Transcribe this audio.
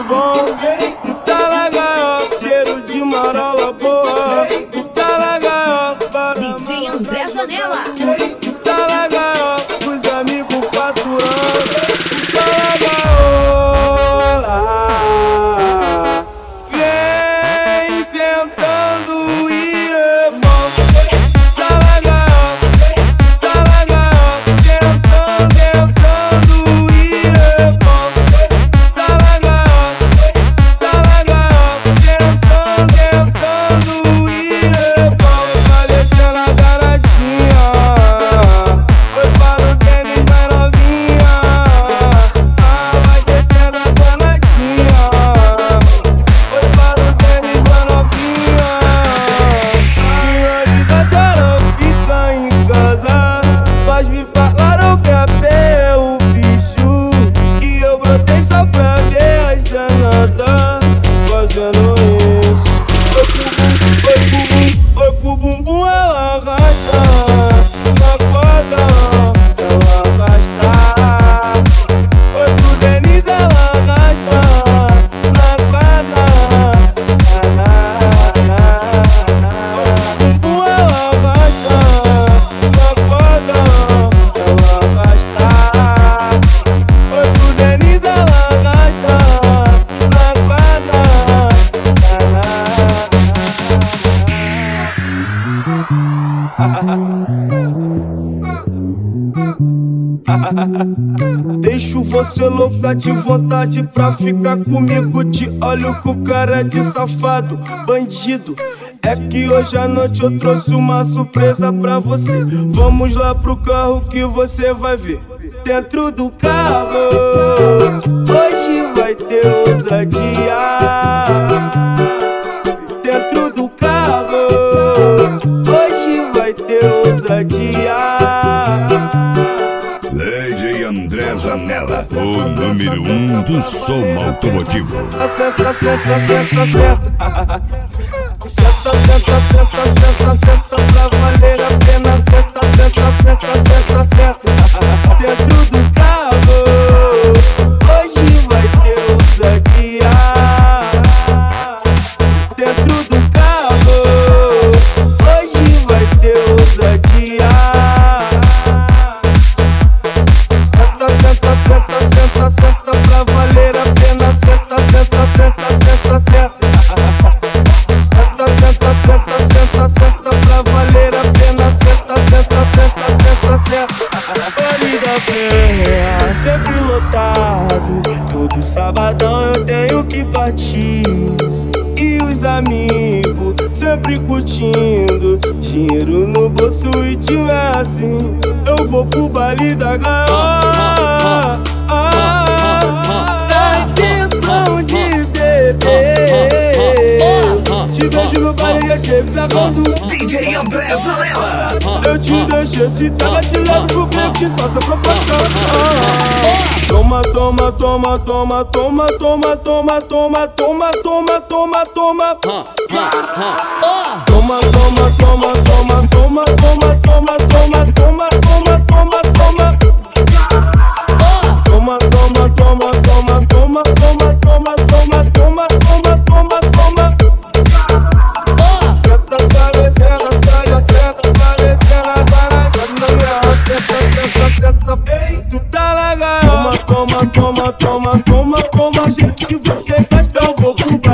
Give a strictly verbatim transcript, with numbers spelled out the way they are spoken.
bom. Tu tá legal, cheiro de marola boa. Tu tá legal, D J André Zanella. tu tá legal, os amigos faturando. Tu tá legal, lá. Vem sentando e é bom. Tá legal, tá legal, sentando, sentando e é bom. Tá legal, tá legal, sentando, sentando e é bom. Vai descendo a garotinha, foi para o tênis da novinha. Ah, vai descendo a garotinha, foi para o tênis da novinha. Prioridade era ficar em casa, mas me falaram que a pé é o bicho. E eu brotei só pra ver as danadas fazendo isso. Oi pro bumbum, ela arrasta na corda, ela arrasta. Oi pro Denis, ela arrasta na corda. Bumbum, ela arrasta na corda, ela arrasta. Oi pro Denis, ela arrasta na corda. Deixo você louca de vontade pra ficar comigo. Te olho com cara de safado, bandido. É que hoje à noite eu trouxe uma surpresa pra você. Vamos lá pro carro que você vai ver. Dentro do carro hoje vai ter ousadia. Dentro do carro hoje vai ter ousadia. D J André Zanella, o número um do som automotivo. Senta, senta, senta, senta. Senta, senta, senta, senta, senta pra valer a pena. Senta, senta, senta, senta, senta. Dentro do carro hoje vai ter ousadia. Dentro do carro hoje vai ter ousadia. Senta, senta, senta, senta, senta pra valer a pena. Senta, senta, senta, senta, senta. Senta, senta, senta, senta, senta pra valer a pena. Senta, senta, senta, senta, senta. Vale da Penha, sempre lotado. Todo sabadão eu tenho que partir. E os amigos sempre curtindo. Dinheiro no bolso e tiver assim, eu vou pro baile da gaiola. Na intenção de beber. Te vejo no baile e chego sacando. D J André Zanella. Eu te deixo excitada, te levo pro beco, te faço a proposta. Toma, toma, toma, toma, toma, toma, toma, toma, toma, toma, toma, toma. Toma, toma, toma, toma, toma, toma, toma, toma, toma, toma, toma, toma, toma. Toma, toma, toma, toma, toma, toma, toma, toma, toma, toma, toma, toma. Senta, sabe, senta, sai, senta, sabe, senta, para, senta, senta, senta, tu tá legal. Toma, toma, toma, toma, toma, toma, gente que você gosta, eu vou pro